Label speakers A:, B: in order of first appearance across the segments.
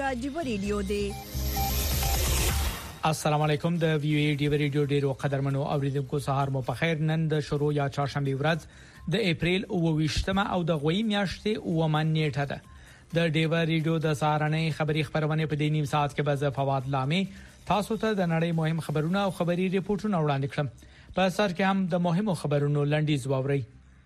A: امریکا ډیو ریډیو دی.
B: السلام علیکم. د وی ای ډیو ریډیو ډیرو قدرمنو اوریدونکو سهار مو په خیر. نن د شروع یا چهارشنبه ورځ د اپریل 28مه او د غوي میاشتې 9 نیټه ده. د ډیو ریډیو د سهارنې خبری خبرونه په دې نیم ساعت کې به فواد لامي تاسو ته د نړۍ مهم خبرونه او خبري ریپورتونه وړاندې کړم. په سر کې هم د مهمو خبرونو لنډیز واوري.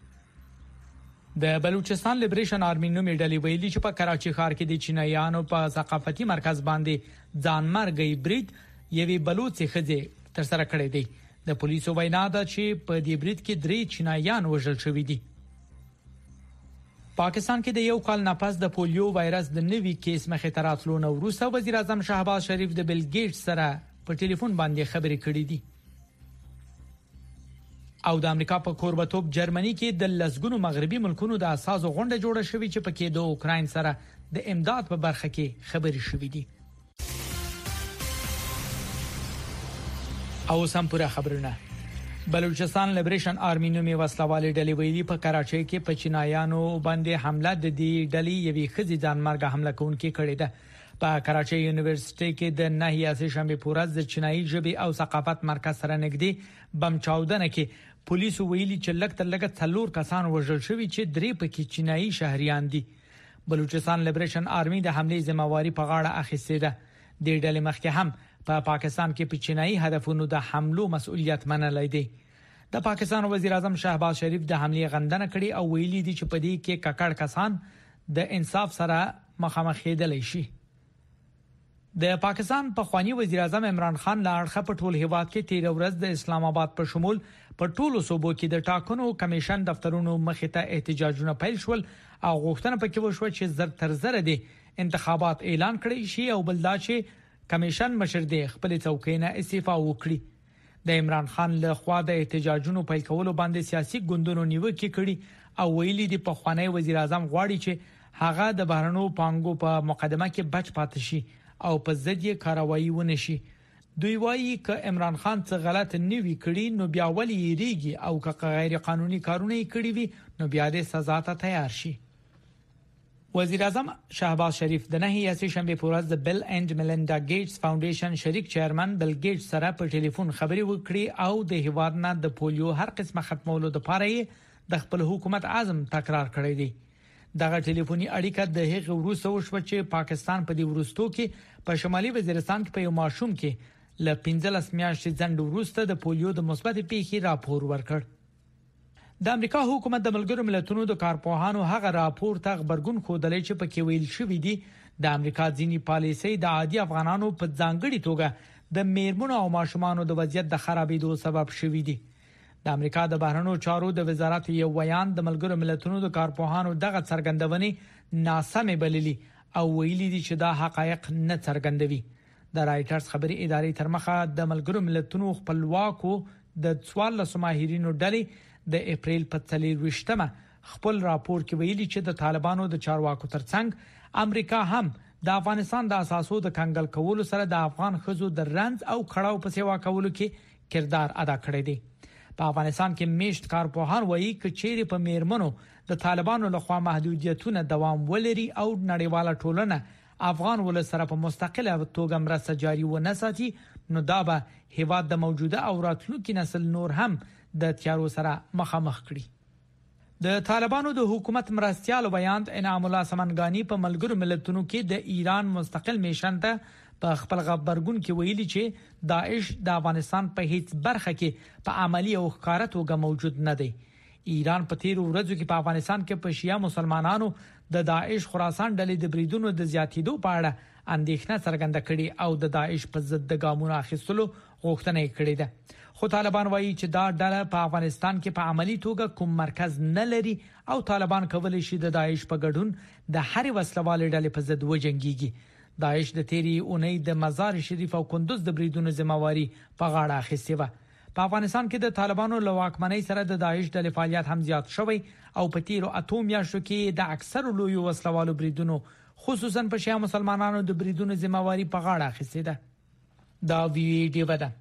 B: د بلوچستان لیبریشن آرمي نومي ډلې ویلي چې په کراچي ښار کې د چینایانو په ثقافتي مرکز باندې ځانمرګي برید یوې بلوچي خځې تر سره کړې دي. د پولیسو وینا ده چې په دې برید کې 3 چینایان وژل شوي دي. پاکستان کې د یو کال نه پس د پولیو وایرس د نوي کیس مخې ته راتلو نو وروسته وزیر اعظم شهباز شریف د بیل ګیټس سره په ټلیفون باندې خبرې کړې دي. او د امریکا په کوربتوب جرمني کې د لسګونو مغربي ملکونو د اساسو غونډه جوړه شوې چې پکې د اوکراین سره د امداد په برخه کې خبرې شوې دي. او سم پوره خبرونه. بلوچستان لیبریشن آرمي نومي وسلوالې ډلې ویلي په کراچۍ کې په چینایانو باندې حمله د دې ډلې یوې خځې ځانمرګه حمله کوونکې کړې ده. په کراچۍ یونیورسيټي کې د نهي شنبه پورز د چینایي ژبې او ثقافت مرکز سره نږدې بم چاودنه کې پولیسو ویلي چې لږ تر لږه 4 کسان وژل شوي چې 3 پکې چینایي شهريان دي. بلوچستان لیبریشن آرمي د حمله ذمہواری په غاړه اخیستې ده. د ډلې مخکې هم په پاکستان کې په چینایي هدفونو د حملو مسؤلیت منلای دی. د پاکستان وزیر اعظم شهباز شریف د حمله غندنه کړې او ویلي دي چې په دې کې ککړ کسان د انصاف سره مخامخ کېدلی شي. د پاکستان په خواني وزیر اعظم عمران خان لا اړخه په ټول هیواد کې 13 ورځ د اسلام آباد په شمول په ټولو صوبو کې د ټاکنو کمیشن دفترونو مخې ته احتجاجونه پیل شول او غوښتنه پکې وشوه چې زر تر زر دي انتخابات اعلان کړي شي او بل دا چې کمیشن مشر دی خپل څوکۍ نه استعفا وکړي. د عمران خان له خوا د احتجاجونو پیل کولو باندې سیاسي ګوندونو نیوکه کړي او ویلي دي په خوانی وزیر اعظم غواړي چې هغه د بهرنو پانګو په مقدمه کې بچ پاتې شي او په ضد یې کاروایی ونشي. دوی وایي ک عمران خان څه غلط نیوي کړي نو بیا ولې یریږي او ک غیر قانوني کارونه کړي وي نو بیا د سزا ته تیار شي. وزیر اعظم شهباز شریف د نهي شنبه پورز د بیل اینڈ میلنډا ګیټس فاونډیشن شریک چیرمن بیل ګیټس سره په ټلیفون خبرې وکړي او د هیواد نه د پولیو هر قسمه ختمولو لپاره د خپل حکومت عزم تکرار کړی دی. دغه ټلیفوني اړیکه د هغه وروسته وشو چې پاکستان په دې ورستو کې په شمالي وزیرستان کې په یو ماشوم کې ل 15 میاشتې ځنډ وروسته د پولیو د مثبت پیښې راپور ورکړ. د امریکا حکومت د ملګرو ملتونو د کارپوهانو هغه راپور ته خبرګون خوده چې پکې ویل شوې دي د امریکا ځینی پالیسي د عادي افغانانو په ځانګړي توګه د میرمنو او ماشومانو د وضعیت د خرابېدو سبب شوې دي. د امریکا د بهرنیو چارو د وزارت یو بیان د ملګرو ملتونو د کارپوهانو دغه څرګندونې ناسمه بللي او ویلي دي چې دا حقایق نه څرګندوي. د رائټرز خبري ادارې تر مخه د ملګرو ملتونو خپلواکو د 14 ماهرینو ډلې د اپریل په 23مه خپل راپور کې ویلي چې د طالبانو د چارواکو ترڅنګ امریکا هم د افغانستان د اساسو د کنګل کولو سره د افغان خزو د رنځ او کړهو په سیوا کولو کې کردار ادا کړی دی. په افغانستان کې میشت کارپوهان وایي چې چیرې په میرمنو د طالبانو لخوا محدودیتونه دوام ولري او نړیواله ټولنه افغان ول سره په مستقله توګه مرسته جاري ونه ساتي نو دا به هیواد د موجوده او راتلونکي نسل نور هم د تیارو سره مخامخ کړي. د طالبانو د حکومت مرستيال بیان انعام الله سمنګانی په ملګرو ملتونو کې د ایران مستقل میشن ته په خپل خبرګون کې ویلي چې داعش د افغانستان په هیڅ برخه کې په عملی او ښکارا توګه موجود نه دی. ایران په تیر ورځو کې په افغانستان کې په شیعه مسلمانانو د داعش خراسان ډلې د بریدونو د زیاتیدو په اړه اندېښنه څرګنده کړې او د داعش په ضد د ګامونو اخیستلو غوښتنه کړې ده. خو طالبان وایي چې دا ډله په افغانستان کې په عملی توګه کوم مرکز نه لري او طالبان کولی شي د داعش په ګډون د هر وسلوال ډلې په ضد وجنګيږي. داعش د تیری اونۍ د مزار شریف او کندوز د بریدونو ذمہواری په غاړه اخیستې و. په افغانستان کې د طالبانو له واکمنۍ سره د داعش ډلې فعالیت هم زیات شوی او په تیرو اتو میاشتو کې د اکثر لوی وسلوالو بریدونو خصوصا په شیعه مسلمانانو د بریدونو ذمہواری په غاړه اخیستې ده. دا ویډیو ده.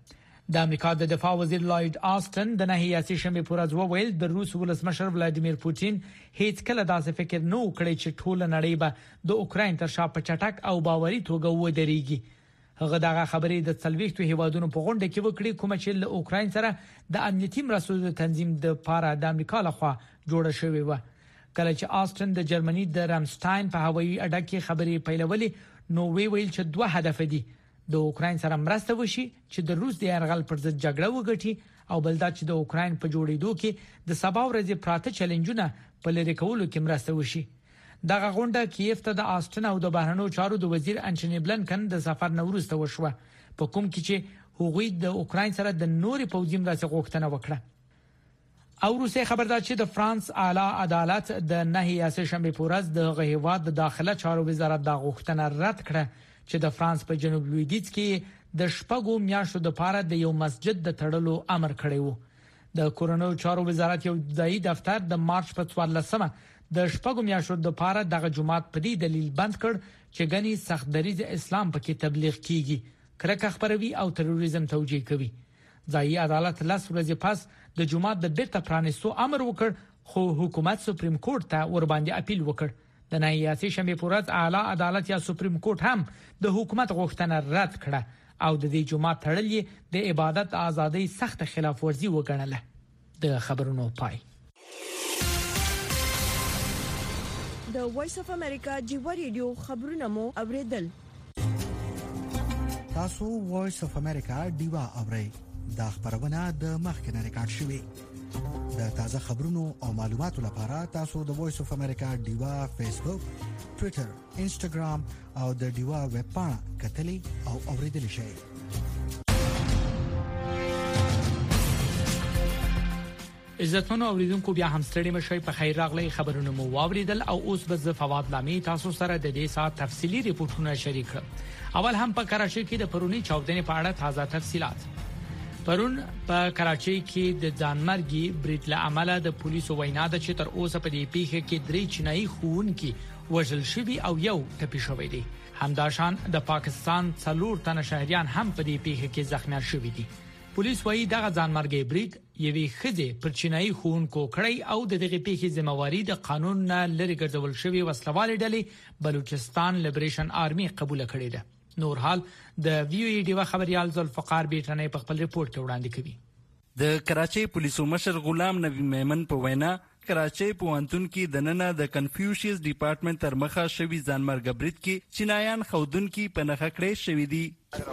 B: د امریکا د دفاع وزیر لایډ آستن د نهیاسي شنبه پر ورځ وویل د روس ولسمشر ولادیمیر پوتین هیڅ کله داسې فکر نه وکړي چې ټول نړۍ به د اوکراین تر شا په چټک او باوري توګه ودرېږي. هغه دغه خبرې د څلويختو هیوادونو په غونډه کې وکړي کوم چې له اوکراین سره د امنیتي مرستو د تنظیم د پاره د امریکا لخوا جوړه شوې و. کله چې آستن د جرمني د رامستاین په هوایي اډه کې خبرې پیلولې نو ویل چې دوه هدف دي: د اوکراین سره مرسته وشي چې د روس د يرغل پر ضد جګړه وګټي او بل دا چې د اوکراین په جوړېدو کې د سبا ورځې پراته چیلنجونه په لری کولو کې مرسته وشي. دغه غونډه کیف ته د آستن او د بهرنیو چارو د وزیر انټونی بلنکن د سفر نوروسته وشوه، په کوم کې چې هغوی د اوکراین سره د نوري پوځي مرستې غوښتنه وکړه. او روسي خبردار چې د فرانس اعلی عدالت د نهیاسي شنبه پر ورځ د غهیواد د داخله چارو وزارت د غوښتنه رد کړه چې د فرانس په جنوب لویدیځ کې د شپږو میاشتو د پاره د یو مسجد د تړلو امر کړی وو. د کورونو چارو وزارت یو ځای دفتر د مارچ په 14مه د شپږو میاشتو د پاره دغه جمعات په دې دلیل بند کړ چې غني سخت دریځ اسلام پکې تبلیغ کیږي، کرکه خبروي او تروریزم توجیه کوي. ځای عدالت لاس ورځې پس د جمعات د بیرته پرانیستو امر وکړ، خو حکومت سپریم کورټ ته ور باندې اپیل وکړ. د نهیاسي شنبه پر ورځ اعلی عدالت یا سپریم کورټ هم د حکومت غوښتنه رد کړه او د دې جمعه تړلې د عبادت ازادۍ سخت خلاف ورزي وګڼله. د خبرونو پای.
A: د وایس اف امریکا جیو ریډیو خبرونه مو اوریدل.
C: تاسو وایس اف امریکا دیوا اورئ. دا خبرونه د مخکنه ریکارډ شوې. د تازه خبرونو او معلوماتو لپاره تاسو د وایس اف امریکا دیوا فیسبوک، ټوئیټر، انسټاګرام او د دیوا ویب پاڼه کتلی او اوریدل شئ.
B: عزتمنو اوریدونکو بیا هم ستړي مشئ، په خیر راغلی. خبرونه مو واوریدل او اوس به فواد لامي تاسو سره د دې سات تفصيلي ریپورتونه شریک کړم. اول هم په کراچۍ کې د پرونی چاودنې په اړه تازه تفصيلات. پرون په کراچۍ کې د ځانمرګي بریټ له عمله د پولیسو وینا ده چې تر اوسه په دې پیښه کې 3 چینایي خوونکي وژل شوي او یو ټپي شوی دی. همداشان د پاکستان 4 تنه شهريان هم په دې پیښه کې زخمیان شوي دي. پولیس وايي دغه ځانمرګي بریټ یوې خزه پر چینایي خوونکو کړی او د دغه پیښې ذمہواری د قانون نه لري ګرځول شوی وسلوال ډلې بلوچستان لیبریشن آرمي قبول کړی ده. نور حال د ویو ای ډیوا خبريال ذوالفقار بیٹنې په خپل ریپورت کې وړاندې کوي.
D: د کراچۍ پولیسو مشر غلام نبی میمن په وینا کراچۍ پوهنتون کې د نننه د کنفیوشیس ډپارټمنټ تر مخه شوی ځانمرګ برید کې چینایان خودونکو په نخښه کړی شوی دي.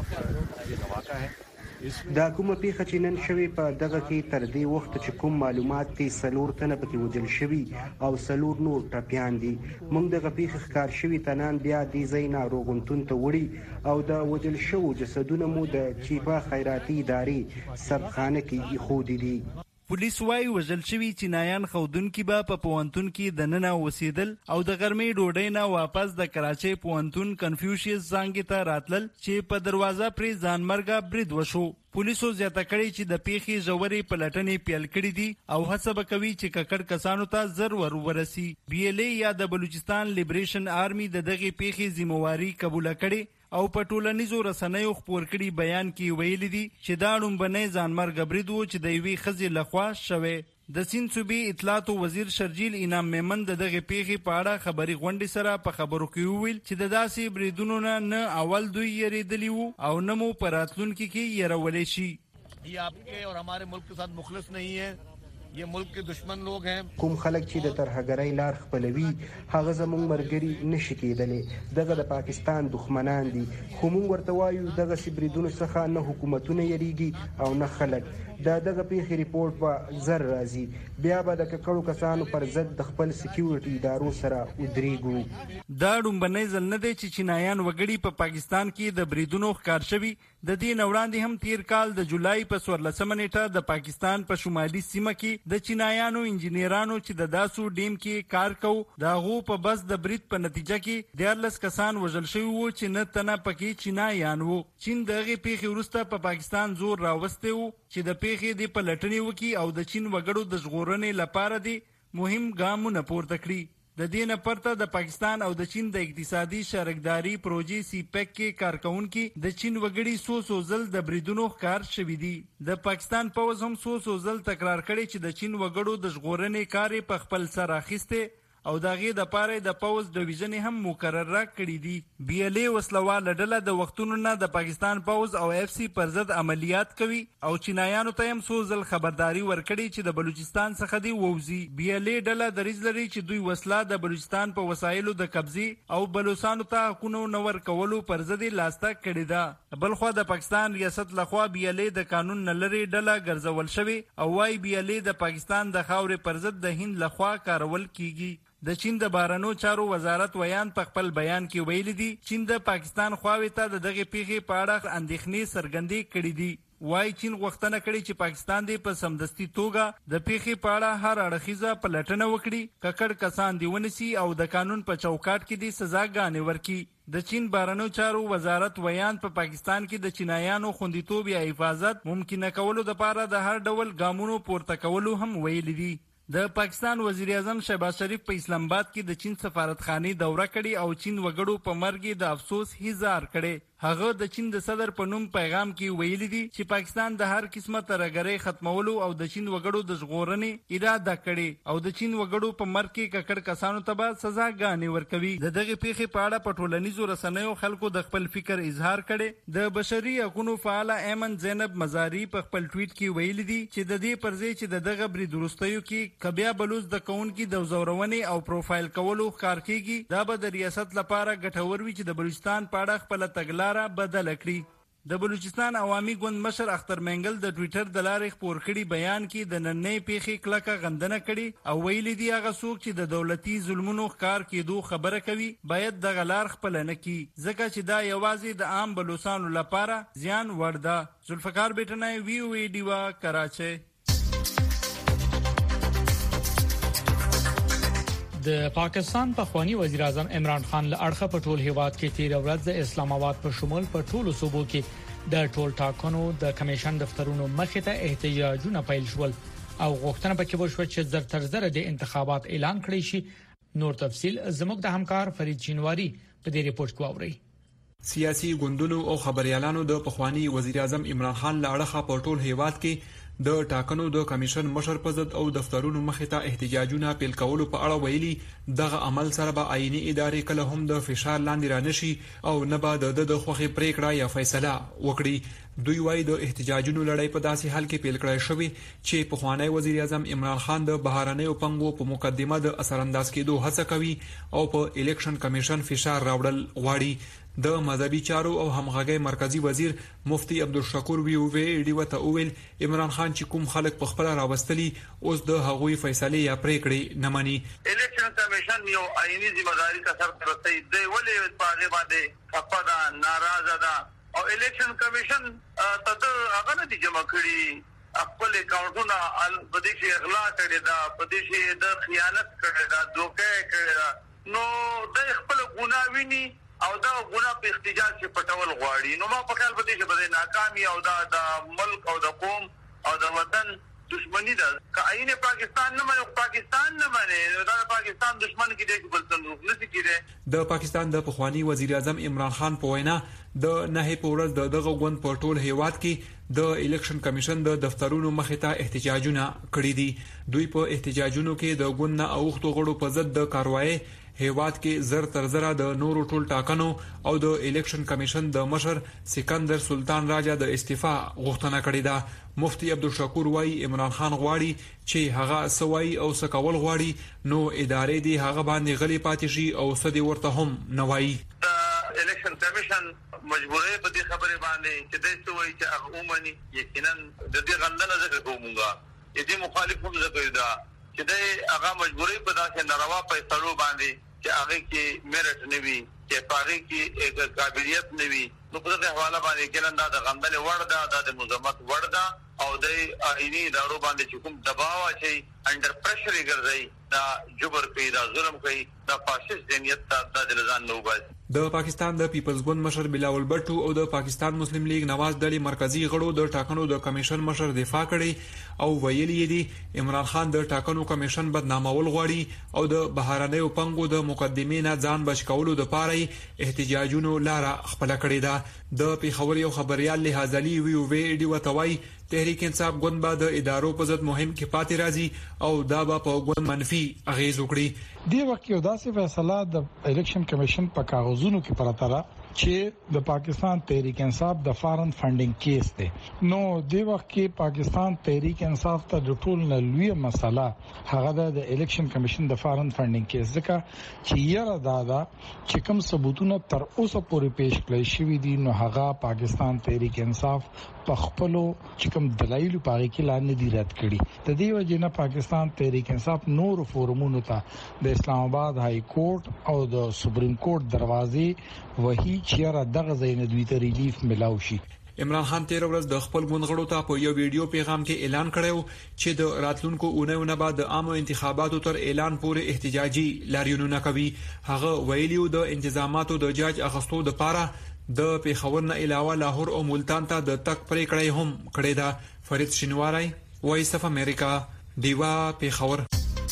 E: دا کومه پیښه چې نن شوی په دغه کې تر دې وخت چې کوم معلومات دي 4 تنه پکې وژل شوي او 4 نور ټپيان دي. موږ دغه پیښه ښکار شوی تنان بیا د زینا روغنتون ته وړي او د وژل شوو جسدونه مو د چیپا خیراتي ادارې سبخانه کې ایښودي دي.
D: پولیس وايي وژل شوي چینایان خودونکو به په پوهنتون کې د ننه وسیدل او د غرمې ډوډۍ نه واپس د کراچۍ پوهنتون کنفیوشیس ځانګي ته راتلل چې په دروازه پرې ځانمرګه برید وشو. پولیسو زیاته کړی چې د پیښې ژورې پلټنې پیل کړې دي او هڅه وکوي چې ککړ کسانو ته زر ورسي. بي ال اي یا د بلوچستان لیبریشن آرمي د دغه پیښې ذمہواری قبول کړي او په ټولنیزو رسنیو خبر کړي بیان کې ویلي دي چې دا ډومبنې ځانمرګ برید و چې د یوې خزې لخوا شوه. د سین صوبې اطلاعات وزیر شرجیل انعام میمن دغه پیښې په اړه خبري غونډې سره په خبرو کې ویل چې د داسې بریدونو نه اول دوی یریدلی وو او نه مو پراتلونکو کې يرولې شي.
F: ये आपके और हमारे मुल्क के साथ मुखलिस नहीं है, ये मुल्क के दुश्मन लोग हैं.
E: کوم خلک چې د ترهګرۍ لار خپلوي هغه زموږ مرګري نشي کېدلی. دغه د پاکستان دښمنان دي، خو موږ ورته وایو دغه سبریدونو څخه نه حکومتونه یریږي او نه خلک. دغه پیښې ریپورت به زر راځي، بیا به د ککړو کسانو پر ضد د خپل سکیورټي ادارو سره ودرېږو.
D: دا ډومبنۍ ځل نه دی چې چینایان وګړي په پاکستان کې د بریدونو ښکار شوي. د دې نه وړاندې هم تیر کال د جولای په 14 نیټه د پاکستان په شمالي سیمه کې د چینایانو انجینرانو چې د داسو ډیم کې کار کوي دا غو په بس د برید په نتیجه کې 14 کسان وژل شوي وو چې نه تنه پکې چینایان وو. چین دغه پیښې وروسته په پاکستان زور راوسته وو چې د پیښې د پلټنې وکي او د چین وګړو د ژغورنې لپاره دي مهم ګامونه پورته کړي. د دې نه پرته د پاکستان او د چین د اقتصادي شریکداري پروژې سی پیک کې کارکونکو د چین وګړي سو ځل د بریدونو ښکار شوې دي. د پاکستان پوز هم سو ځل تکرار کړي چې د چین وګړو د ژغورنې کار په خپل سر اخیسته او دغه د پاره د پوز ډیویژن هم مقرره کړی دي. بی ال ای وسلواله ډله د وختونو نه د پاکستان پوز او اف سی پر ضد عملیات کوي او چینایانو ته هم سوزل خبرداري ورکړي چې د بلوچستان څخه دی ووزي. بی ال ای ډله دریځ لري چې دوی وسله د بلوچستان په وسایلو د قبضه او بلوچستانو ته حقوقو نور کولو پر ضد لاسته کړی ده. بلخو د پاکستان ریاست لخوا بی ال ای د قانون نه لري ډله ګرځول شوی او وايي بی ال ای د پاکستان د خاورې پر ضد د هند لخوا کارول کیږي. د چین د بهرنیو چارو وزارت ویان په خپل بیان کې ویل دي چین د پاکستان خواوې ته دغه پیښې په اړه اندېښنې څرګندې کړې دي. وايي چین غوښتنه کړې چې پاکستان دې په سمدستي توګه د پیښې په اړه هر اړخیزه پلټنه وکړي، ککړ کسان دی ونیسي او د قانون په چوکاټ کې دې سزاګانې ورکړي. د چین بهرنیو چارو وزارت ویان په پاکستان کې د چینایانو خوندیتوب یا حفاظت ممکنه کولو لپاره د هر ډول ګامونو پورته کولو هم ویل دي. د پاکستان وزیر اعظم شهباز شریف په اسلام آباد کې د چین سفارتخانه دوره کړې او چین وګړو په مرګ د افسوس اظهار کړي. هغه د چین د صدر په نوم پیغام کې ویلي دي چې پاکستان د هر قسمه ترګرې ختمولو او د چین وګړو د ژغورنې اراده کړي او د چین وګړو په مرګ کې ککړ کسانو ته به سزاګانې ورکوي. د دغه پیښې په اړه په ټولنیزو رسنیو خلکو د خپل فکر اظهار کړي. د بشري حقوقو فعال ایمن زینب مزاری په خپل ټویټ کې ویلي دي چې د دې پرځای چې دغه برید وروستیو کې کبیا بلوچ د کونکي د زورونې او پروفایل کولو ښکار کیږي، دا به د ریاست لپاره ګټور وي چې د بلوچستان په اړه خپل تګلارې بدل کړي. د بلوچستان عوامي ګوند مشر اختر منګل د ټویټر د لارې خپور کړي بیان کې د نننې پیښې کلکه غندنه کړي او ویلي دي هغه څوک چې د دولتي ظلمونو ښکار کېدو خبره کوي باید د غلار خپل نه کړي ځکه چې دا یوازې د عام بلوچستانو لپاره زیان ور ده. ذوالفقار بیٹنای وی او ای ډیوا کراچۍ.
B: د پاکستان پخوانی وزیر اعظم عمران خان له اړخه په ټول هیواد کې تیر ورځ د اسلام آباد په شمول په ټولو صوبو کې د ټول ټاکنو د کمیشن دفترونو مخې ته احتجاجونه پیل شول او غوښتنه پکې وشوه چې زر تر زر د انتخابات اعلان کړي شي. نور تفصيل زموږ د همکار فرید چینواری په دې ریپورت کې اوري.
G: سیاسي ګوندونو او خبريالانو د پخوانی وزیر اعظم عمران خان له اړخه په ټول هیواد کې د ټاکنو د کمیشن مشر په ضد او دفترونو مخې ته احتجاجونه پیل کولو په اړه ویلي دغه عمل سره به آئینی ادارې کله هم د فشار لاندې رانشي او نه به د خوخي پریکړه یا فیصله وکړي. دوی وايي د احتجاجونو لړۍ په داسې حال کې پیل کړای شوی چې پخوانی وزیر اعظم عمران خان د بهرنیو پنګو په مقدمه د اثر انداز کېدو هڅه کوي او په الیکشن کمیشن فشار راوړل غواړي. د مذهبي چارو او همغږي مرکزی وزیر مفتی عبدالشکور وی ډیو ته ویل عمران خان چې کوم خلک په خپل راوستلي اوس د هغوی فیصله یا پریکړې نه مانی.
H: الیکشن کمیشن یو آئینی ذمہ داری کا سر ترسي دی ولې پاغه باندې خپدا ناراضه ده او الیکشن کمیشن ته هغه نه دي جمع کړي خپل اکاونټونه البدیشي اغلا کړي دا بدیشي د خیانت کړي دا دوکه کړي دا نو د خپل ګناویني او دا ګناه په احتجاج کې پټول غواړي. نو ما په خیال پدې چې به ناکامي او دا ملک او د قوم او د وطن دشمنی ده. کاین پاکستان نه مانه پاکستان نه مانه دا پاکستان دشمن کې دی بل څه نه کیږي.
G: د پاکستان د پخوانی وزیر اعظم عمران خان په وینا د نه پورز دغه غوند په ټول هیواد کې د الیکشن کمیشن د دفترونو مخې ته احتجاجونه کړي دي. دوی په احتجاجونو کې د غوند نه اوختو غړو په ضد د کاروایی هیواد کې زر تر زر د نورو ټول ټاکنو او د الیکشن کمیشن د مشر سکندر سلطان راجا د استعفا غوښتنه کړې ده. مفتی عبدالشکور وايي عمران خان غواړي چې هغه سوي او سکول غواړي نو ادارې دي هغه باندې غلي پاتې شي او سدي ورته هم نه وایي.
H: الیکشن کمیشن مجبورې په دې خبره باندې چې د سوي چې هغه اومني یقینا د دې غندنه ذکر کومګه دې مخالف هم ذکر ده چې د هغه مجبورې په داسې ناروا پیسو باندې چې هغه کې میرټ نه وي چې پاره کې قابلیت نه وي نو په دې حواله باندې کله دا غندنه ورده د مزمت ورده او د آئینی ادارو باندې چې کوم دباو اچي انډر پریشر ګرځي دا جبر کوي دا ظلم کوي دا فاشیست ذهنیت د لزان نو بس.
G: د پاکستان د پیپلز ګوند مشر بلاول بټو او د پاکستان مسلم لیگ نواز ډلې مرکزی غړو د ټاکنو د کمیشن مشر دفاع کړي او ویلي دي عمران خان د ټاکنو کمیشن بدنامول غواړي او د بهرنیو پنګو د مقدمې نه ځان بچ کولو لپاره احتجاجونو لار خپل کړی ده د پیښور یو خبريال لحاظلی وی وتوي تحریک انصاف ګوند به د ادارو په ضد مهم کې پاتې راځي او دا به په ګوند منفي اغیز وکړي
I: دی وخت یو داسې فیصله د الیکشن کمیشن په کاغذونو کې پراته را چې د پاکستان تحریک انصاف د فارن فندینګ کیس دی نو دی وخت کې پاکستان تحریک انصاف ته د ټول نه لوی مسله هغه د الیکشن کمیشن د فارن فندینګ کیس ځکه چې یره دادا چې کوم ثبوتونه تر اوسه پورې پیش کړی شوی دي نو هغه پاکستان تحریک انصاف په خپلو چې کوم دلایل په هغه کې لاندې دي رد کړي د دې وجه نه پاکستان تحریک انصاف نور فورمونو ته د اسلام آباد های کورټ او د سپریم کورټ دروازې وਹੀ چیرې دغه زین دوی ته ریلیف ملاوي شي
G: عمران خان تیر ورځ د خپل ګوندغړو ته په یو ویډیو پیغام کې اعلان کړو چې د راتلونکو اونیو بعد د عامو انتخاباتو تر اعلان پورې احتجاجي لاریونونه کوي هغه ویلیو د انتظاماتو د جاج اغستو د پاره د پیښور نه علاوه لاهور او ملتان ته د تک پریکړې هم کړې ده فرید شینواری وایس اف امریکا دیوا پیښور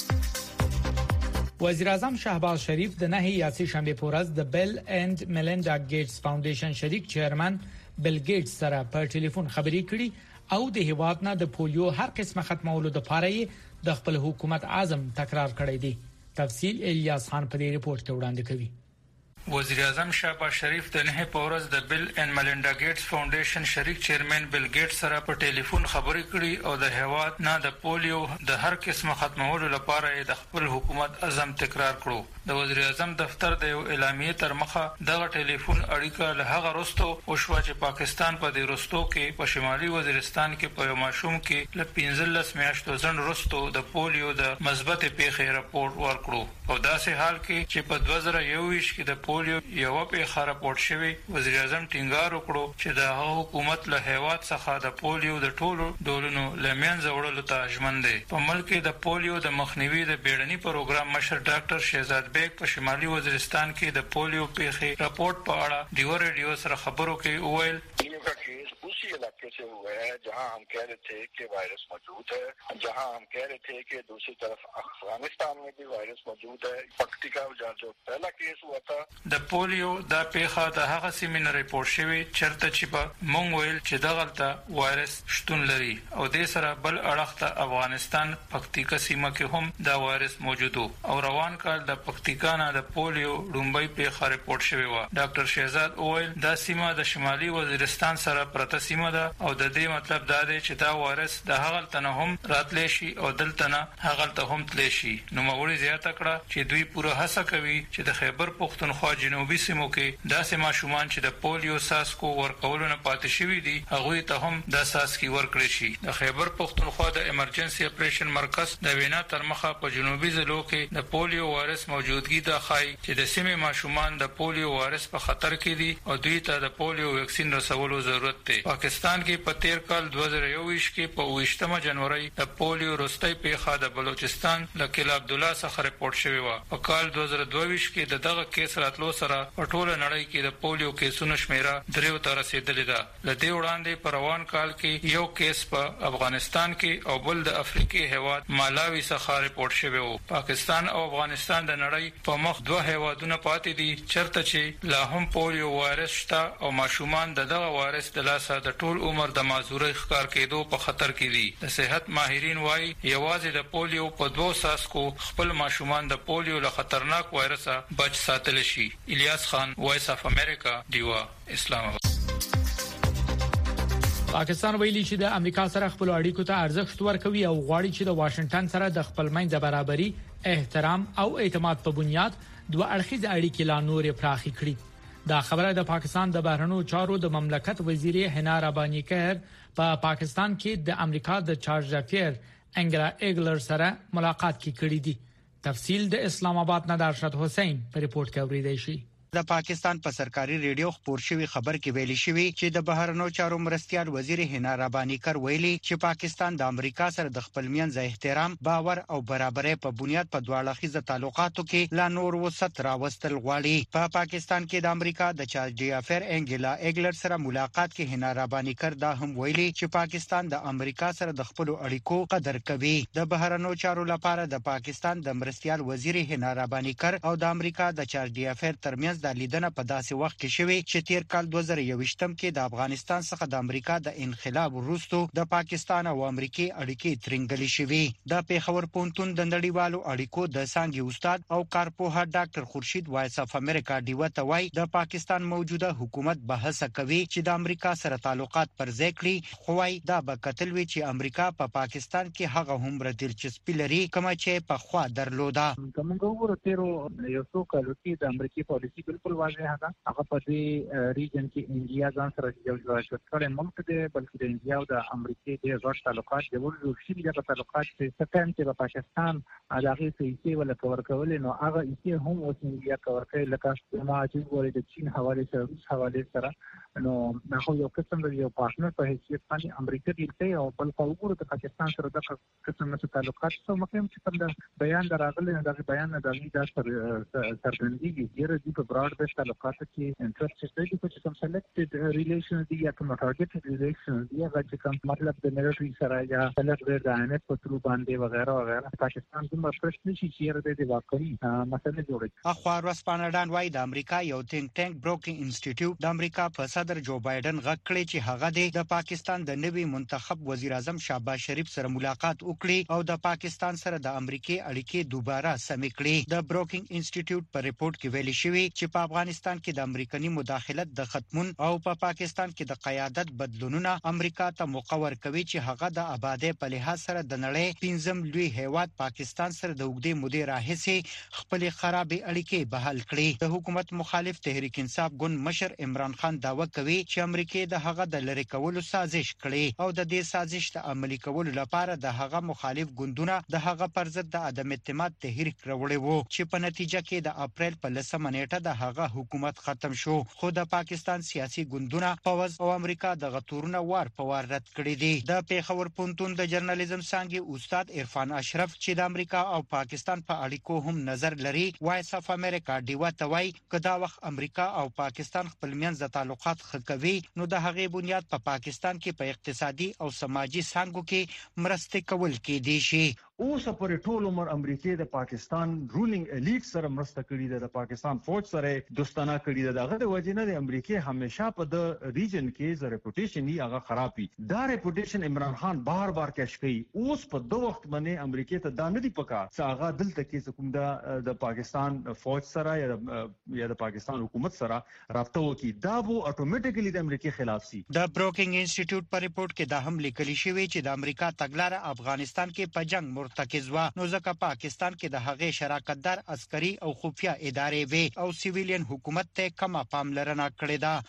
B: وزیر اعظم شهباز شریف د نه یاسي شنبه پورز د بیل اند میلیندا ګیټس فاونډیشن شریک چیرمن بیل ګیټس سره په ټلیفون خبرې کړې او د هیواد نه د پولیو هر قسمه ختمولو لپاره د خپل حکومت اعظم تکرار کړی دی تفصیل الیاس خان په دې ریپورت کې وړاندې کوي
J: وزیر اعظم شهباز شریف د نه پورز د بیل اند میلیندا ګیټس فاونډیشن شریک چیرمن بیل ګیټس سره په ټلیفون خبرې کړې او د هیواد نه د پولیو د هر قسمه ختمولو لپاره د خپل حکومت اعظم تکرار کړو د وزیر اعظم دفتر د یو اعلامیه تر مخه دغه ټلیفون اړیکه له هغه وروسته او شو چې پاکستان په دې وروسته کې په شمالي وزیرستان کې په یو ماشوم کې ل 15 میاشتو ځن وروسته د پولیو د مثبت پیښې راپور ورکړو او داسې حال کې چې په 2021 کې د پولیو یو پیښه راپور شوی وزیر اعظم ټینګار وکړو چې د حکومت له هیواد څخه د پولیو د ټولو ډولونو لمنځه وړلو ته ژمن دی په ملک د پولیو د مخنیوي د بیړني پروګرام مشر ډاکټر شهزاد بیگ په شمالي وزیرستان کې د پولیو پیښې راپورټ په اړه دیو ریډیو سره خبرو کې وویل
K: उसी इलाके से हुआ है जहां हम कह रहे थे कि वायरस मौजूद है जहां हम कह रहे थे कि दूसरी तरफ अफगानिस्तान में भी वायरस मौजूद है पक्तिका जो पहला केस हुआ था
J: د پولیو د پیښه د هغه سیمینار ریپورت شوی چرته چې په مونږ ویل چې دغلطه وایرس شتون لري او د سره بل اړخ ته افغانستان پکتیکا سیمه کې هم دا وایرس موجود او روان کال د پکتیکا نه د پولیو لومبۍ پیښه ریپورت شوی و ډاکټر شهزاد وویل دا سیمه د شمالي وزیرستان سره پرته سیمه ده او د دې مطلب دا دی چې دا وایرس د هغه تنه هم راتلی شي او دلته نه هغه ته هم تلی شي نو موري زیاته کړه چې دوی پوره هڅه کوي چې د خیبر پختونخوا جنوبي سیمو کې داسې ماشومان چې د پولیو ساسکو ورکولو نه پاتې شوي دي هغه ته هم د ساسکي ورکړي شي د خیبر پختونخوا د ایمرجنسي اپریشن مرکز د وینا تر مخه په جنوبي ضلعو کې د پولیو وایرس موجودګي د خای چې د سیمې ماشومان د پولیو وایرس په خطر کې دي او دوی ته د پولیو ویکسین رسولو ضرورت دی پاکستان کې په تیر کال 2021 کې په 28 جنوري د پولیو وروستۍ پیښه د بلوچستان د کلا عبد الله څخه ریپورت شوی و په کال 2022 کې دغه کیس راتلو سره په ټوله نړۍ کې د پولیو کیسونو شمیره 3 ته رسیدلې ده لدې وړاندې په روان کال کې یو کیس په افغانستان کې او بل د افریقي هیواد مالاوي څخه ریپورت شوی و پاکستان او افغانستان د نړۍ په مخ دوه هیوادونه پاتې دي چرته چې لا هم پولیو وایرس شته او ماشومان دغه وایرس د لاسه د ټول عمر د معذورۍ ښکار کېدو په خطر کې دي د صحت ماهرین وايي یوازې د پولیو په 2 ساسکو خپل ماشومان د پولیو له خطرناک وایرس بچ ساتل شي الیاس خان وایس اف امریکا دیوا اسلام آباد
B: پاکستان ویلي چې د امریکا سره خپل اړیکو ته ارزښت ورکوي او غواړي چې د واشنگټن سره د خپل منځ برابرۍ احترام او اعتماد په بنیاد دوه اړخیز اړیکې لا نورې پراخې کړي دا خبره د پاکستان د بهرنیو چارو د مملکت وزیر حنا ربانی کهر په پاکستان کې د امریکا د چارج افیر انګرا ایګلر سره ملاقات کې کړې دي تفصیل د اسلام آباد نه د ارشد حسین په ریپورت کې اوریدل شي
L: د پاکستان په سرکاري ریډیو خبر شوی خبر کې ویلي شوی چې د بهرنیو چارو مرستیال وزیر حنا ربانی کر ویلي چې پاکستان د امریکا سره د خپل منځ احترام، باور او برابرۍ په بنیاد په دواړه خیزه تعلقاتو کې لا نور وسط راوستل غواړي. په پاکستان کې د امریکا د چارج افیر انګلا ایګلر سره ملاقات کې حنا ربانی کر دا هم ویلي چې پاکستان د امریکا سره د خپل اړیکو قدر کوي. د بهرنیو چارو لپاره د پاکستان د مرستیال وزیر حنا ربانی کر او د امریکا د چارج افیر ترمنځ د لیدنه په داسې وخت کې شوی چې تیر کال 2021 کې د افغانستان څخه د امریکا د انقلاب وروسته د پاکستان او امریکای اړیکې ترنګلې شوې. د پیښور پوهنتون د نړیوالو اړیکو د څانګې استاد او کارپوه ډاکټر خورشید وایس اف امریکا ډیوه توای د پاکستان موجوده حکومت بحث کوي چې د امریکا سره تعلقات پر ځای کړي، خو وايي دا به کتل وی چې امریکا په پاکستان کې هغه هم دلچسپي لري کومه چې په خوا درلوده.
M: کومه وګورو تیرو یو څو کالو کې د امریکای پالیسی بالکل واضح ده. هغه په دې ریجن کې انډیا ځان سره یو ځای کړی ملک دی، بلکې د انډیا او د امریکای د غټ تعلقات د ورو شي د تعلقات چې ستاسو په پاکستان علاقه سیاسي ولا کور کول نو هغه یې هم اوس انډیا کور کوي لکه ما چې ولې د چین حواله سره روس حواله سره نو هغه یو قسم د یو پارتنر په حیثیت باندې امریکا دی او بل خو وګورو د پاکستان سره د قسم څه تعلقات څو مخکې چې کوم د بیان دراغله د بیان د سرګندګي ډیره دی په براډ بیس تعلقات کې انټرست دی چې کوم سلیکټډ ریلیشن دی یا کوم ټارګټډ ریلیشن دی هغه چې کوم مطلب د ملټری سره یا سلیکټ د انټ په ترو باندې وغیرہ وغیرہ پاکستان کوم پرشن شي چې د واقعي مسله جوړي.
L: اخوا ورسپانډان وای د امریکا یو تینک ټانک بروکینګ انسټیټیوټ د امریکا په صدر جو بایدن غږ کړی چې هغه د پاکستان د نوي منتخب وزیر اعظم شهباز شریف سره ملاقات وکړي او د پاکستان سره د امریکای اړیکې دوباره سمې کړي. د بروکینګ انسټیټیوټ په ریپورت کې ویلي شوی چې په افغانستان کې د امریکایي مداخلت د ختمون او په پاکستان کې د قیادت بدلونونه امریکا ته مقرر کوي چې هغه د آبادی په لحاظ سره د نړۍ پنځم لوی هیواد پاکستان سره د وګړي مودې راهیسې خپل خرابې اړیکې بحال کړي. د حکومت مخالف تحریک انصاف ګوند مشر عمران خان داوا کوي چې امریکا د هغه د لری کولو سازش کړي او د دې سازش د عملي کولو لپاره د هغه مخالف ګوندونه د هغه پر ضد د عدم اعتماد تحریک راوړی وو چې په نتیجه کې د اپریل په 10 نیټه د هغه حکومت ختم شو. خو د پاکستان سیاسي ګوندونه پوز او امریکا د غتورونه وار په وار رد کړي دي. د پیښور پوهنتون د جرنالیزم څانګې استاد عرفان اشرف چې د امریکا او پاکستان په اړیکو هم نظر لري وایس اف امریکا ډیوه توای کدا وخت امریکا او پاکستان خپل منځ د تعلقات خکوي نو د هغې بنیاد په پاکستان کې په اقتصادي او سماجي څانګو کې مرسته کول کې دي شي.
N: اوس پر ټول عمر امریکای د پاکستان رولینګ الیټ سره مرسته کړې ده، د پاکستان فوج سره دوستانه کړې ده. دغه د وجنه د امریکای همیشه په د ریجن کې ز ریپوټیشن یې هغه خراب وي. دا ریپوټیشن عمران خان بار بار کش کوي. اوس په دوه وخت باندې امریکای ته دا نه دی پکا چې هغه دلته کې کوم د پاکستان فوج سره یا د پاکستان حکومت سره رابطه وکړي. دا وو اتوماتیکلی د امریکای خلاف سي.
L: د بروکینګ انسټیټیوټ په ریپورت کې دا هم لیکل شوی چې د امریکا تګلارې افغانستان کې په جنگ مرتکزوا نو ځکه پاکستان کې د هغې شراکتدار عسکري او خفیه ادارې وي او سیویلین حکومت ته کمه پاملرنه کړې ده.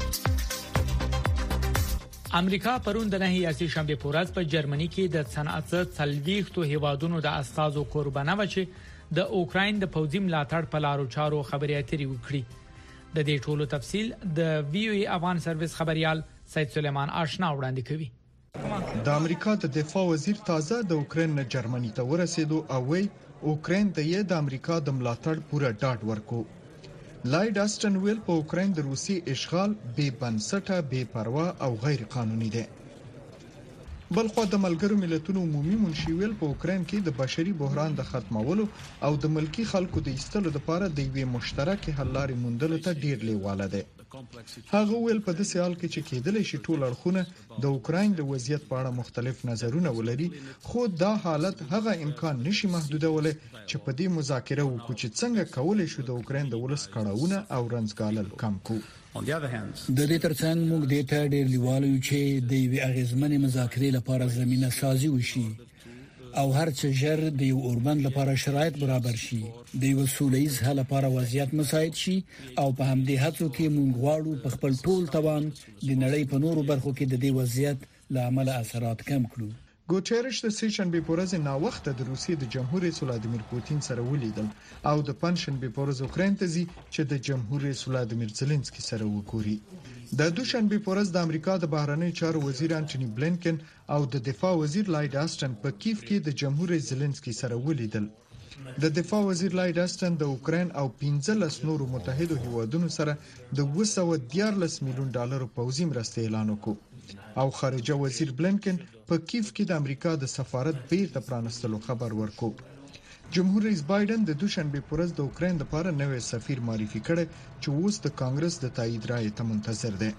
B: امریکا پرون د نهي اساسي شنبه پورز په جرمني کې د صنعت څلويختو هیوادونو د استازو قربانه و چې د اوکراین د پوځي ملاتړ په لارو چارو خبرې اترې وکړي. د دې ټولو تفصيل د وی او ای افغان سرویس خبريال سید سلیمان آشنا وړاندې کوي.
O: د امریکا د دفاع وزیر تازه د اوکراین نه جرمني ته ورسېدو او وی اوکراین ته یې د امریکا د ملاتړ پوره ډاډ ورکو. لایډ آسټن ویل په اوکراین د روسي اشغال بې بنسټه، بې پروا او غیر قانوني دی. بلخو د ملګرو ملتونو عمومي منشي ویل په اوکراین کې د بشري بحران د ختمولو او د ملکی خلکو د ایستلو لپاره د یوې مشترکې حل لارې موندلو ته ډیر لیواله دی. هغه ویل په داسې حال کې چې کېدلی شي ټول اړخونه د اوکراین د وضعیت په اړه مختلف نظرونه ولري، خو دا حالت هغه امکان نشي محدودولی چې په دې مذاکره وکړو چې څنګه کولی شو د اوکراین د ولس کړاوونه او رنځګالل کم کړو.
P: د دې ترڅنګ موږ د ته ډېر لیوالو چې د یوې اغیزمنې مذاکرې لپاره زمينه سازي وشي او هر څه ژر د یو اوربند لپاره شرایط برابر شي، د یو سولهییز حل لپاره وضعیت مساعد شي او په همدې هڅو کې موږ غواړو په خپل ټول توان د نړۍ په نورو برخو کې د دې وضعیت له امله اثرات کم کړو.
O: ګوتيرش د سیشنبه په ورځ نا وخت د روسیې د جمهور رئیس ولادیمیر پوتین سره ولیدل او د پنځشنبه په ورځ اوکرين ته ځي چې د جمهور رئیس ولادیمیر زيلنسکي سره وګوري. د دوشنبه په ورځ د امریکا د بهرنی چارو وزیر انټونی بلینکن او د دفاع وزیر لایډ آسټن په کیف کې د جمهور رئیس زيلنسکي سره ولیدل. د دفاع وزیر لایډ آسټن د اوکرين او 15 نورو متحدو هیوادونو سره د 214 میلیون ډالر پوځي مرستې اعلان وکړ او خارجه وزیر بلینکن په کیف کې د امریکا د سفارت بیرته پرانستلو خبر ورکړ. جمهور رئیس بایدن د دوشنبه په ورځ د اوکرين لپاره نوې سفیر معرفي کړ چې اوس د کانګرس د تایید رائے ته منتظر دی.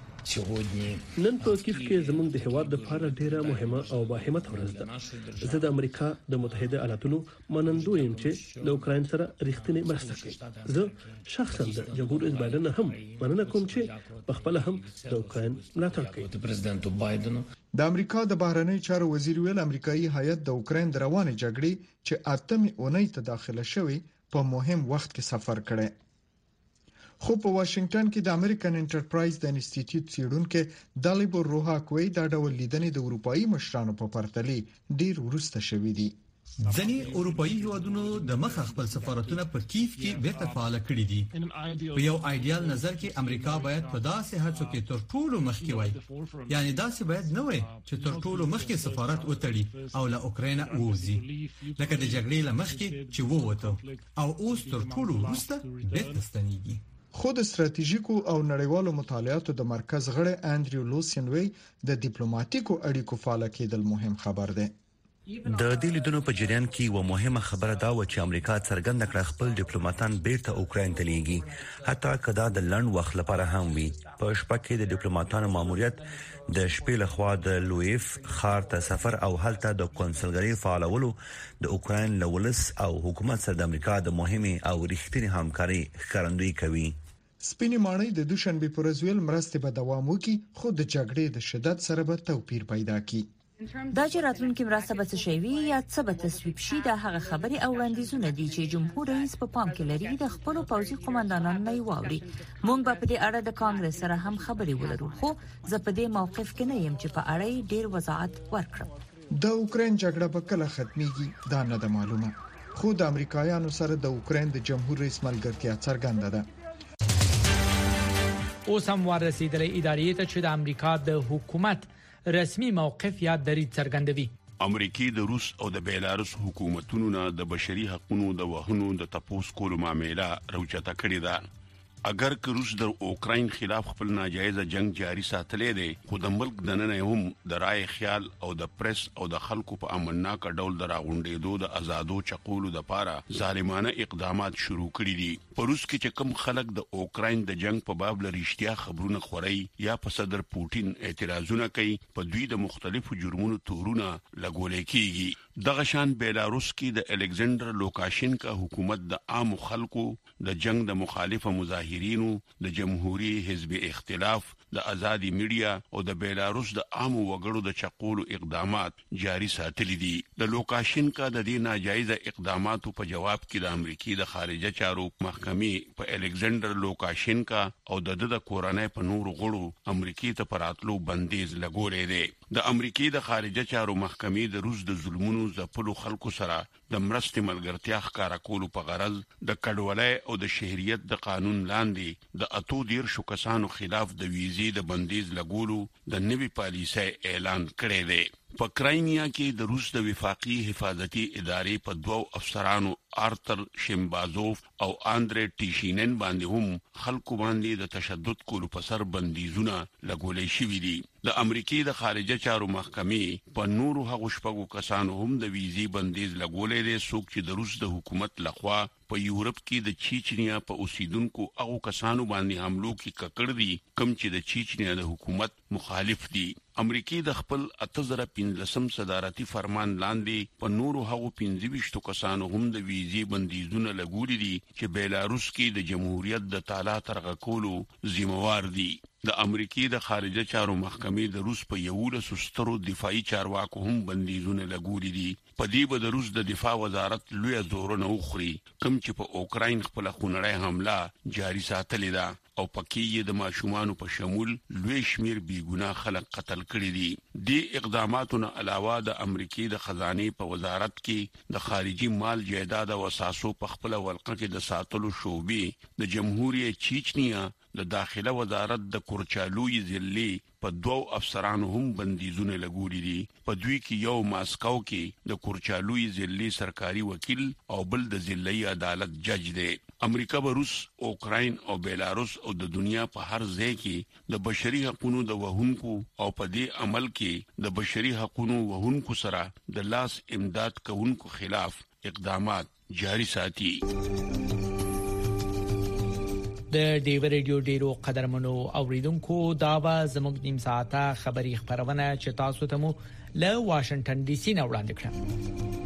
Q: نن په کیف کې زموږ د هواد لپاره ډیره مهمه او باهمت ورځ ده. زه د امریکا د متحده ایالاتونو منندوی یم چې د اوکرين سره رښتینی مرسته کوي. زه شخصا د جمهور رئیس بایدن هم مننه کوم چې په خپل هم د اوکرين ملاتړ کوي.
R: پرزیدنت بایدن
O: د امریکا د بهرنی چارو وزیر ویل امریکایي هیئت د اوکرين د روانې جګړې چې اتمې اونۍ ته داخله شوی په مهم وخت کې سفر کړي. خو په واشنگټن کې د امریکن انټرپرایز د انسټیټیوټ څېړونکو دالیبور روحاکوي دا ډول لیدنې د اروپאי مشرانو په پرتلې ډیر ورسته شوې دي.
S: ځینې اروپאי هیوادونو د مخ خپل سفارتونه په کیف کې بیرته فعال کړي دي. په یو ایډیال نظر کې امریکا باید په داسې هڅو کې تر ټولو مخکې وای، یعنی داسې باید نه وای چې تر ټولو مخکې سفارت وتړي او له اوکرين ووزي لکه د جګړې له مخکې چې ووته او اوس تر ټولو وروسته بیرته ستنېږي.
O: خود استراتیژیکو او نړیوالو مطالعاتو د مرکز غړی انډریو لوسینوي د ډیپلوماټیکو اړیکو فعال کېدل مهم خبر دی.
T: د دې لیدنو په جریان کې و مهمه خبره دا و چې امریکا څرګنده کړه خپل ډیپلوماټان بیرته اوکرين ته لیږي، حتی کدا د لند وخت لپاره هم وي. په شپه کې د ډیپلوماټانو ماموریت د شپې لخوا د لویف خار ته سفر او هلته د کنسولګری فعالولو د اوکرين لولس او حکومت سره د امریکا د مهمه او رښتینی همکاري ښکارندوی کوي.
O: سپینې ماڼۍ د دوشنبه پر ورځ ویل مرستې به دوام وکړي، خو د جګړې د شدت سره به توپیر پیدا کړي.
U: دا چې راتلونکي مرسته به څه شي وي یا څه به تصویب شي دا هغه خبري او وړاندیزونه دي چې جمهور رئیس په پام کې لري د خپل پوځي قوماندانانو نه واوري. موږ به په دې اړه د کانګرس سره هم خبري ولرو، خو زه په دې موقف کې نه یم چې په اړه ډیر وضاحت ورکړم.
O: د اوکرين جګړه به کله ختميږي دا نه ده معلومه، خو د امریکایانو سره د اوکرين د جمهور رئیس ملګرتیا څرګنده ده.
B: اوس هم ورسېدلې ادارې ته چې د امریکا د حکومت رسمي موقف یا دریځ څرګندوي.
V: امریکای د روس او د بیلاروس حکومتونو نه د بشري حقوقو د وهنو د تپوس کولو معاملې راوچته کړې ده. اگر که روس د اوکرين خلاف خپل ناجایز جنگ جاری ساتلې دي، خو د ملک دننه هم د رائے خیال او د پریس او د خلکو په امنناک ډول دراغونډېدو د آزادو چقولو د پاره ظالمانه اقدامات شروع کړي دي. په روس کې چې کوم خلک د اوکرين د جنگ په باب لريشتیا خبرونه خوري یا په صدر پوتین اعتراضونه کوي، په دوی د مختلفو جرمونو تورونه لګولې کیږي. دغه شان بیلاروس کې د الکسندر لوکاشینکا حکومت د عام خلکو د جنگ د مخالفه مظاهرینو د جمهوریت حزب اختلاف د ازادي میډیا او د بیلاروس د عام وګړو د چقولو اقدامات جاری ساتلي دي. د لوکاشینکا د دې ناجایز اقداماتو په جواب کې د امریکای د خارجه چارو محکمې په الکسندر لوکاشینکا او د کورنۍ په نورو غړو امریکای ته پراتلو بندیز لګولې دي. د امریکای د خارجه چارو محکمې د روس د ظلمونو ځپلو خلکو سره د مرستې ملګرتیا ښکارا کولو په غرض د کډوالۍ او د شهریت د قانون لاندې د 18 کسانو خلاف د ویزې د بندیز لګولو د نوي پالیسۍ اعلان کړی دی. په کرایمیا کې د روس د وفاقي حفاظتي ادارې په دوو افسرانو آرتر شمبازوف او اندري ټیشینن باندې هم خلکو باندې د تشدد کولو په سر بندیزونه لګولې شوې دي. د امریکای د خارجه چارو محکمې په نورو هغو شپږو کسانو هم د ویزې بندیز لګولې دي څوک چې د روس د حکومت لخوا په یورپ کې د چیچنیا په اوسیدونکو هغو کسانو باندې حملو کې ککړ دي کوم چې د چیچنیا د حکومت مخالف دي. امریکای د خپل 2015 صدارتي فرمان لاندې په نورو هغو 25 کسانو هم د ویزې بندیزونه لګولې دي چې بیلاروس کې د جمهوریت د تعالی ترغه کولو ذمہوار دي. د امریکای د خارجه چارو محکمې د روس په 11 سترو دفاعي چارواکو هم بندیزونه لګولې دي. په دې به د روس د دفاع وزارت لوی زورونه وخوري کوم چې په اوکرين خپل خونړی حمله جاری ساتلې ده او پکې د ماشومان په شمول لوی شمیر بیګناه خلک قتل کړي دي. د اقداماتونو علاوه د امریکای د خزانه په وزارت کې د خارجي مال جایداد او اساسو په خپل ولقه کې د ساتلو شوبې د جمهوریت چچنیا د داخله وزارت د کورچالوی ضلع په دوو افسرانو هم بندیزونه لګولې دي په دوی کې یو ماسکو کې د کورچالوی ضلع سرکاري وکیل او بل د ضلعي عدالت جج دی امریکا به روس اوکراین او بیلاروس او د دنیا په هر ځای کې د بشري حقوقو د وهونکو او په دې عمل کې د بشري حقوقو وهونکو سره د لاس امداد کوونکو خلاف اقدامات جاری ساتي
B: د ډیو ریډیو ډیرو قدرمنو اوریدونکو دا به زموږ نیم ساعته خبری خبرونه چې تاسو ته مو له واشنگټن ډي سي نه وړاندې کړم